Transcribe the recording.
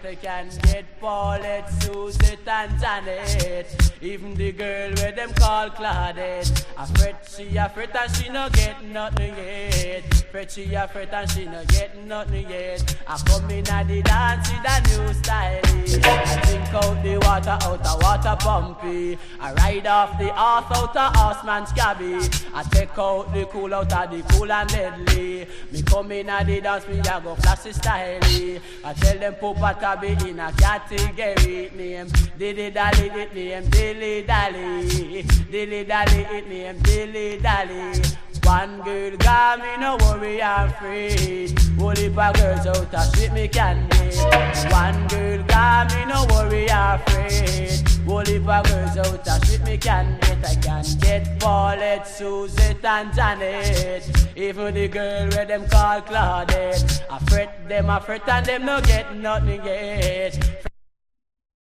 they can get Paulette, Susie, and Janet. Even the girl where them call Claudette. I fret, she a fret and she no get nothing yet. Fret, she a fret and she no get nothing yet. I come in at the dance with a new style. I drink out the water out of water pumpy. I ride off the horse out of horseman's cabby. I take out the cool out of the cool and deadly. Me come in at the dance, me a go flashy style. I tell them Papa Tabby in a category. Name Dilly Dally, it name Dilly Dally. Dilly Dally, it name Dilly Dally. One girl got me, no worry, I'm free. Whole heap of girls out of shit me can get. One girl got me, no worry, I'm afraid. Whole heap of girls out of shit me can get. I can get Paulette, Suzette and Janet. Even the girl where them call Claudette. I fret and them no get nothing yet.